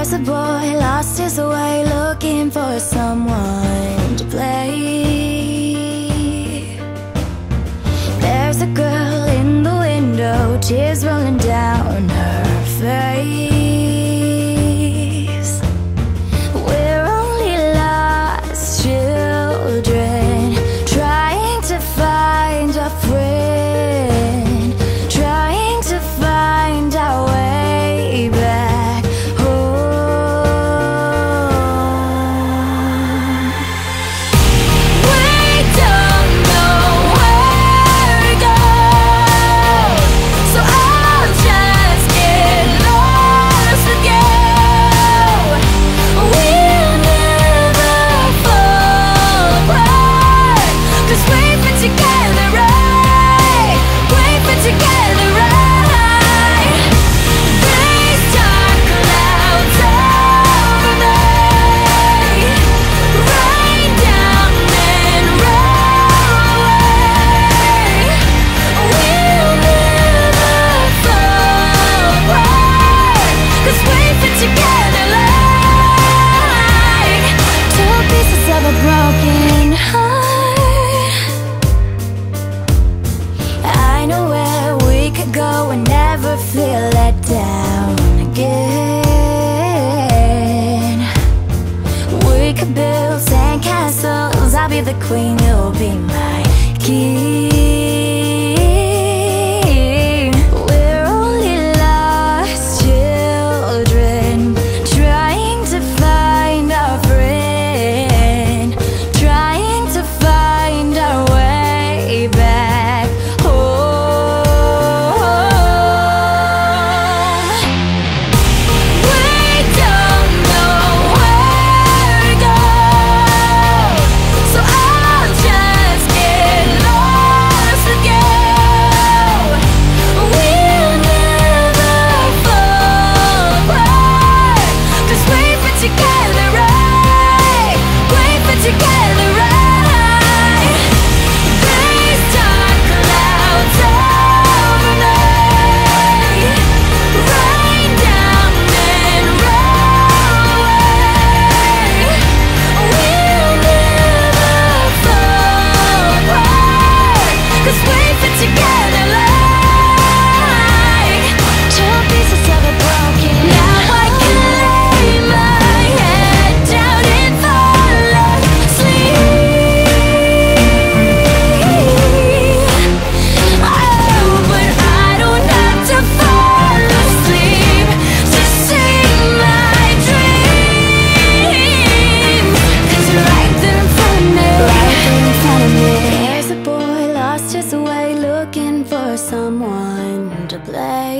There's a boy lost his way, looking for someone to play. There's a girl in the window, tears rolling down her face. We're only lost children, trying to find a friend, trying to find our way back home. We don't know where to go, so I'll just get lost with you. We'll never fall apart, 'cause we've been together right, we've been together right. These dark clouds over me, rain down and roll away. We'll never fall apart, 'cause we've been together like two pieces of a broken heart. I know where we could go and never feel let down again. We could build sandcastles, I'll be the queen, you'll be my king. We're only lost children, trying to find our friend, trying to find our way back home. We don't know where to go, so I'll just get lost with you. We'll never fall apart, 'cause we've been together right, we've been together right. These dark clouds over me, rain down and roll away. We'll never fall apart, 'cause we've been together like two pieces of a broken. Now I can lay my head down and fall asleep. Oh, but I don't have to fall asleep to sing my dreams, 'cause you're right there in front of me, right there in front of me. There's a boy lost his way, looking for someone to play.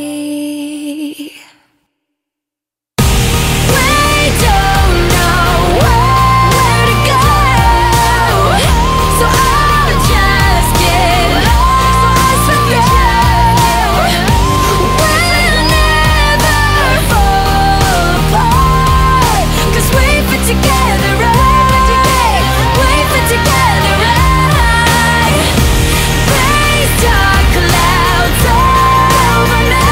We don't know where to go, so I'll just get lost with you. We'll never fall apart, 'cause we've been together right, we've been together right. These dark clouds over me,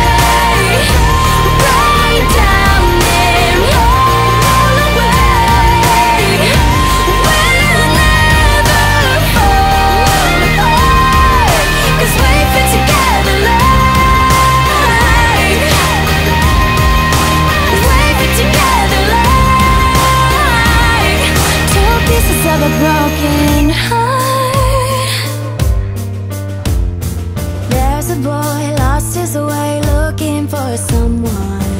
rain down and roll away. We'll never fall apart, 'cause we've been together like we've been together like two pieces of a broken heart. There's a boy lost his way, looking for someone